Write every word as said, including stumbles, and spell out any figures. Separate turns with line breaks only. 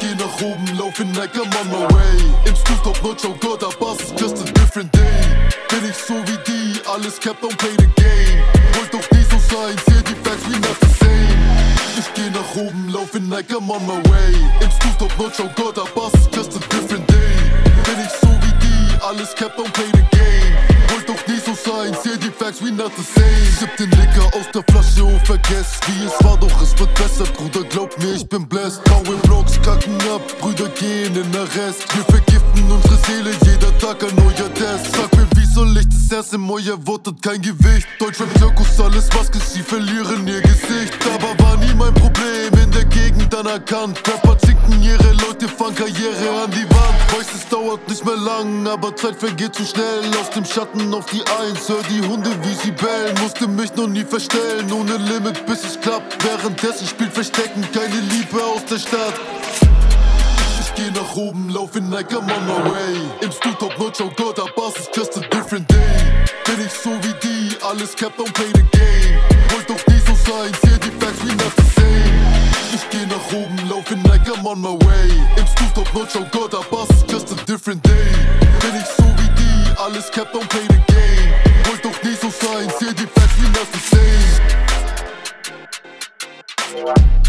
geh nach oben, lauf in Nike, I'm on my way. Im Stuhl top notch, oh Gott, der Bass ist just a different day. Bin ich so wie die, alles cap, don't play the game. Wollt doch nie so sein, sehe die Facts, we not the same. Ich geh nach oben, lauf in Nike, I'm on my way. Im Stuhl top notch, oh Gott, der Bass ist just a different day. Bin ich so wie die, alles cap, don't play the game. Wollt doch nie so sein, sehe die Facts, we not the same. Sipp den Liquor aus der Flasche und vergess, wie es war, doch es wird besser. Bruder, glaub mir, ich bin blessed. Blaue Blocks kacken ab, Brüder gehen in Arrest. Wir vergiften unsere Seele, jeder Tag ein neuer Test. Sag mir, wie soll ich das essen, euer Wort hat kein Gewicht. Deutschrap-Zirkus, alles was geht, sie verlieren ihr Gesicht. Aber war nie mein Problem, in der Gegend anerkannt. Rapper zinken ihre Leute, fangen Karriere an die Wand. Weiß, es dauert nicht mehr lang, aber Zeit vergeht zu schnell. Aus dem Schatten auf die Eins, hör die Hunde wie sie bellen. Musste mich noch nie verstellen, ohne Limit bis es klappt. Währenddessen spielt Verstecken, keine Liebe aus der Stadt. Ich geh nach oben, lauf in Nike, I'm on my way. Im Stuhl top notch, oh Gott, der Bass ist just a different day. Bin ich so wie die, alles cap, don't play the game. Wollt doch nie so sein, sehe die Facts, we not the same. Ich geh nach oben, lauf in Nike, I'm on my way. Im Stuhl top notch, oh Gott, der Bass ist just a different day. Bin ich so wie die, alles cap, don't play the game. Wollt doch nie so sein, sehe die Facts, we not the same.